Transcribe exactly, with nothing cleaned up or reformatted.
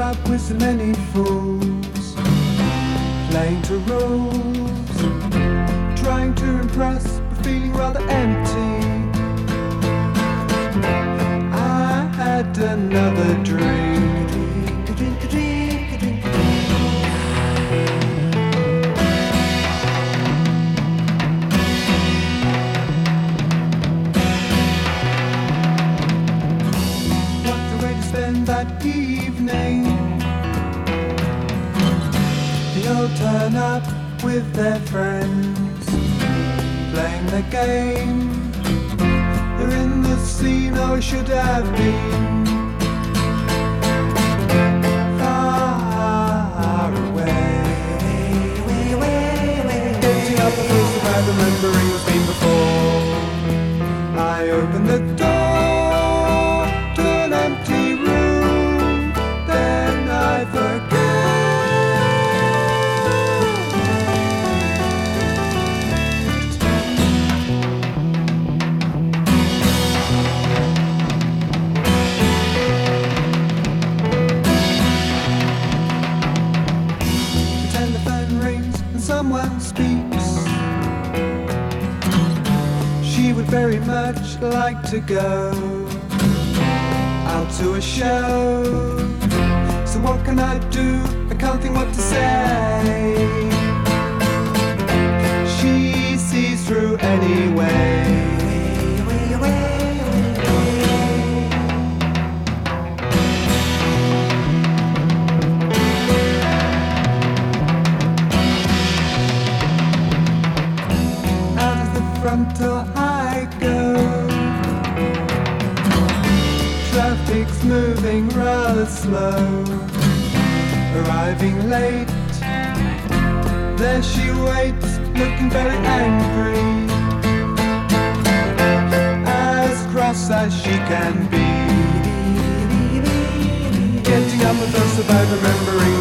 up with so many fools, playing to rules, trying to impress, but feeling rather empty. I had another drink. That evening, they all turn up with their friends, playing the game. They're in the scene I should have been, far away. Getting up and feels about remembering what's been before. I open the door to an empty room, then I forget. The telephone rings and someone speaks. She would very much like to go out to a show. So what can I do? I can't think what to say. She sees through anyway. Out of the front door I go. Traffic's moving rather slow, arriving late. There she waits, looking very angry, as cross as she can be. Getting up with us about remembering